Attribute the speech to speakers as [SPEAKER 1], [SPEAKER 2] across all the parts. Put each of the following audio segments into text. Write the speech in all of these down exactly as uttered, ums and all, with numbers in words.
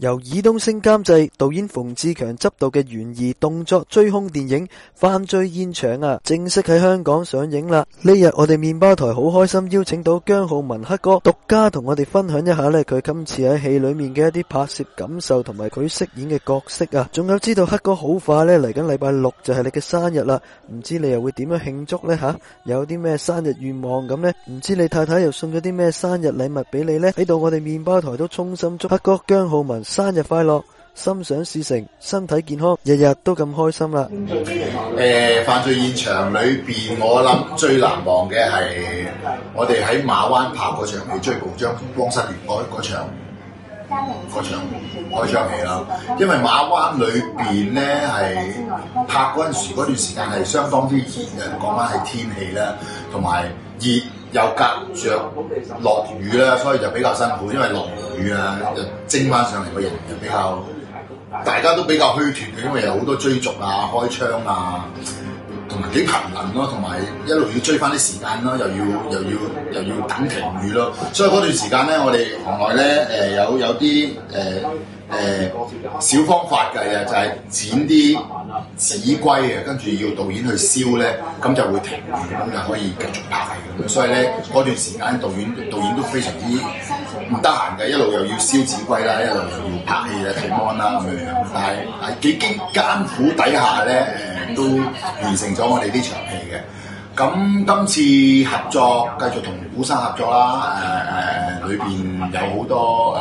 [SPEAKER 1] 由爾冬陞監製、導演馮志強執導嘅懸疑動作追兇電影《犯罪現場》啊，正式喺香港上映啦！呢日我哋麵包台好開心邀請到姜浩文黑哥獨家同我哋分享一下呢佢今次喺戲裏面嘅一啲拍攝感受同埋佢飾演嘅角色啊！仲有知道黑哥好快呢嚟緊禮拜六就係你嘅生日啦，唔知你又會點樣慶祝呢？吓？有啲咩生日願望咁呢？唔知你太太又送咗啲咩生日禮物俾你呢？喺度我哋麵包台都衷心祝黑哥姜浩文生日快樂，心想事成，身體健康，日日都咁開心啦！
[SPEAKER 2] 誒、呃，犯罪現場裏邊，我諗最難忘嘅係我哋喺馬灣拍嗰場戲，追捕張光失聯嗰嗰場嗰場嗰場戲啦。因為馬灣裏邊咧係拍嗰陣時嗰段時間係相當之熱嘅，講翻係天氣啦，同埋熱又隔着落雨啦，所以就比較辛苦。因為落雨啊，就蒸翻上嚟個人就比較。大家都比較虛脱嘅，因為有好多追逐啊、開槍啊，同埋幾頻能咯，同埋一路要追翻啲時間咯，又要又要又要等停雨咯，所以嗰段時間咧，我哋行內咧誒有有啲誒誒小方法嘅，就係、是、剪啲紙龜嘅，跟住要導演去燒咧，咁就會停雨，咁就可以繼續拍咁樣。所以咧嗰段時間導演導演都非常之唔得閒嘅，一路又要燒紙龜啦，一路又要拍戲啊、睇 mon 啦咁樣。但係係幾經艱苦底下咧，誒、呃、都完成咗我哋呢場戲嘅。咁今次合作繼續同古生合作啦，誒誒裏邊有好多誒誒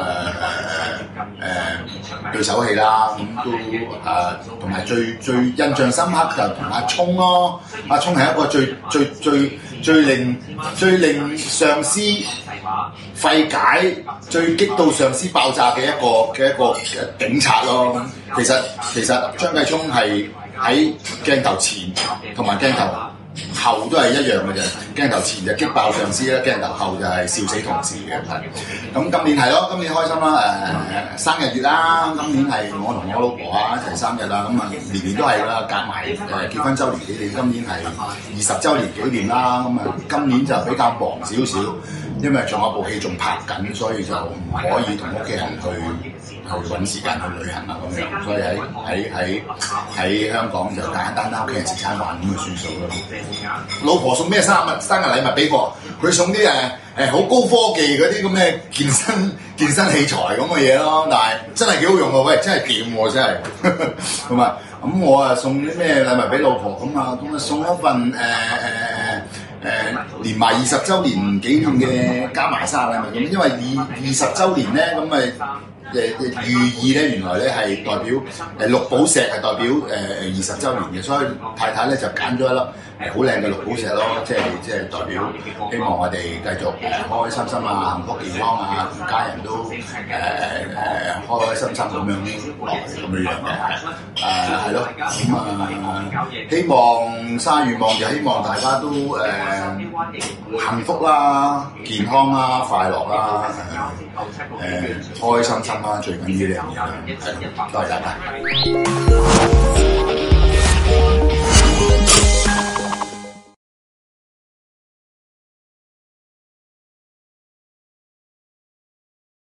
[SPEAKER 2] 誒對手戲啦，咁都誒同埋最最印象深刻就同阿聰咯，阿聰係一個最最最最令最令上司費解、最激到上司爆炸嘅一個嘅一個警察咯。其實其實張繼聰係喺鏡頭前同埋鏡頭後都係一樣嘅啫，鏡頭前就激爆上司啦，鏡頭後就係笑死同事嘅。咁今年係咯，今年開心啦，誒、呃、生日月啦，今年係我同我老婆啊一齊生日啦，咁啊年年都係啦，夾埋誒結婚周年紀念，今年係二十週年紀念啦，咁啊今年就比較忙少少，因為仲有部戲仲拍緊，所以就唔可以同屋企人去。去揾時間去旅行啊咁樣，所以喺喺喺喺香港就簡簡單單屋企人食餐飯咁就算數咯。老婆送咩生日生日禮物俾我？佢送啲誒誒好高科技嗰啲咁嘅健身健身器材咁嘅嘢咯，但係真係幾好用喎！喂，真係掂喎，真係。咁啊，咁我啊送啲咩禮物俾老婆咁啊？咁啊送一份誒誒誒誒連埋二十週年紀念嘅加埋生日禮物咁，因為二二十週年咧咁咪。誒誒寓意咧，原來咧係代表誒綠寶石係代表誒誒二十週年嘅，所以太太咧就揀咗一粒誒好靚嘅綠寶石咯，即係即係代表希望我哋繼續誒開開心心啊、幸福健康啊，同家人都誒誒、呃、開開心心咁樣落嚟咁樣樣嘅，誒係咯，咁啊希望生日願望就希望大家都誒、呃、幸福啦、健康啦、快樂啦，誒、呃、開開心心。最緊要呢樣嘢啦，係多謝大家。